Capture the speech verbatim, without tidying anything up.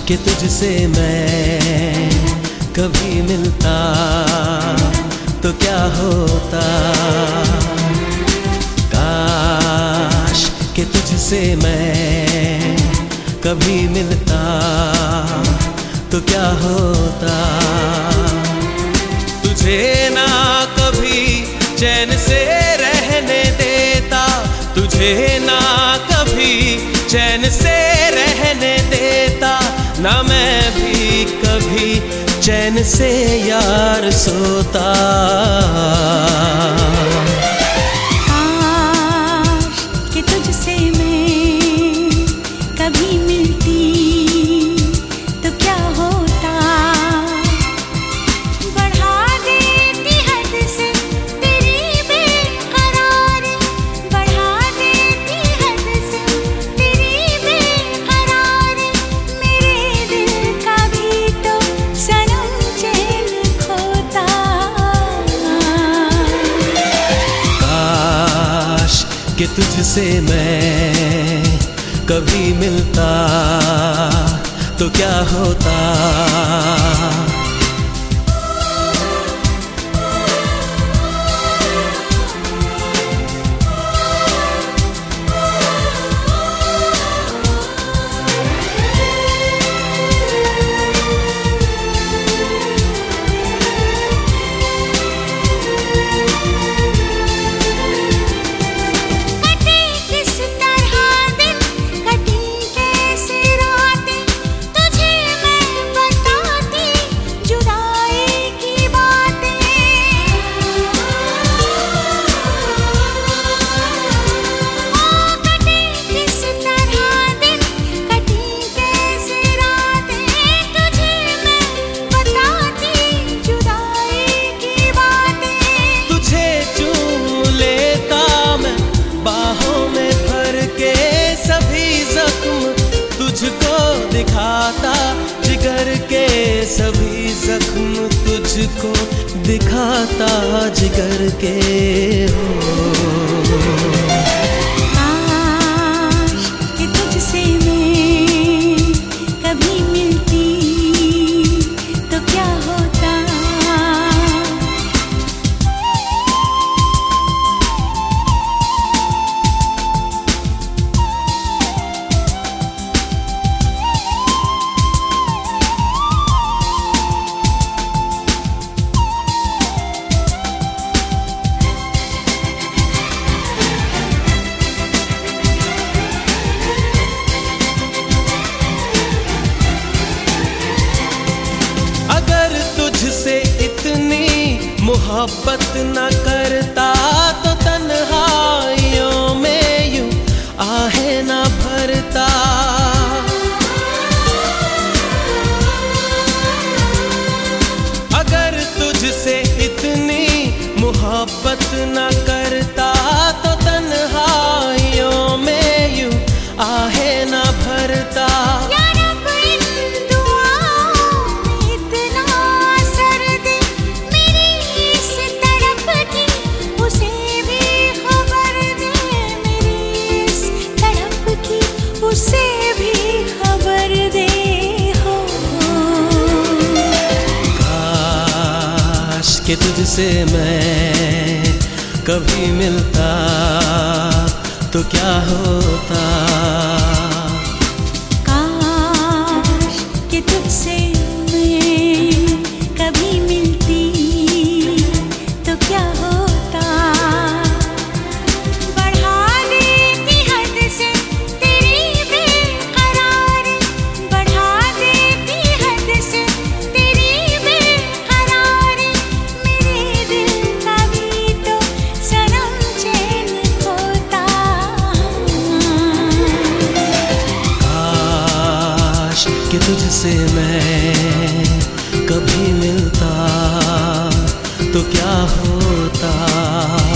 कि तुझसे मैं कभी मिलता तो क्या होता। काश कि तुझसे मैं कभी मिलता तो क्या होता। तुझे ना कभी चैन से रहने देता, तुझे ना कभी चैन से रहने देता, ना मैं भी कभी चैन से यार सोता। काश कि तुझसे मैं कभी मिलती तो क्या होता। बढ़ा देती हद से तेरी बेकरारी, बढ़ा देती हद से तेरी बेकरारी, मेरे दिल का भी तो सनम चैन खोता। काश कि तुझसे मैं कभी मिलता तो क्या होता। दिखाता जिगर के सभी जख्म तुझको दिखाता जिगर के हो। काश कि तुझसे मैं कभी मिलती तो क्या होता। तुझसे इतनी मोहब्बत न करता तो तन्हाइयों में यूं आहें न भरता। अगर तुझसे इतनी मोहब्बत न करता तो तन्हाइयों में यूं आहें न भरता। उसे भी खबर दे हो। काश कि तुझसे मैं कभी मिलता तो क्या होता। काश कि तुझसे मैं कभी मिलती तो क्या होता। कि तुझसे मैं कभी मिलता तो क्या होता।